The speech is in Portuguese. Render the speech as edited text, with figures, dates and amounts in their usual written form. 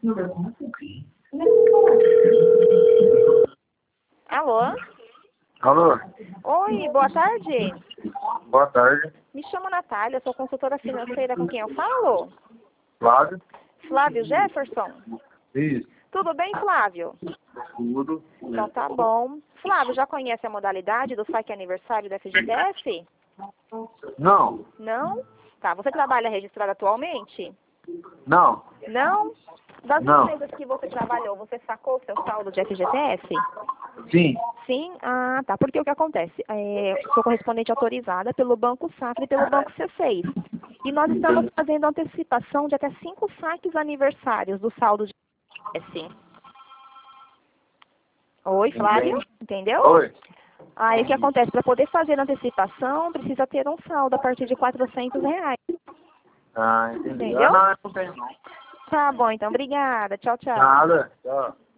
Alô? Alô? Oi, boa tarde. Boa tarde. Me chamo Natália, sou consultora financeira, com quem eu falo? Flávio? Flávio Jefferson? Isso. Tudo bem, Flávio? Tudo. Então tá bom. Flávio, já conhece a modalidade do saque aniversário da FGTS? Não. Não? Tá, você trabalha registrado atualmente? Não. Não? Das Não. empresas que você trabalhou, você sacou seu saldo de FGTS? Sim. Sim? Ah, tá. Porque o que acontece? Sou correspondente autorizada pelo Banco Safra e pelo Banco C6. E nós estamos fazendo antecipação de até 5 saques aniversários do saldo de FGTS. Oi, Flávio? Entendeu? Oi. Aí o que acontece? Para poder fazer antecipação, precisa ter um saldo a partir de R$ 400. Ah, entendi. Entendeu? Ah, não, eu não tenho não. Tá bom, então. Obrigada. Tchau, tchau. Nada. Tchau.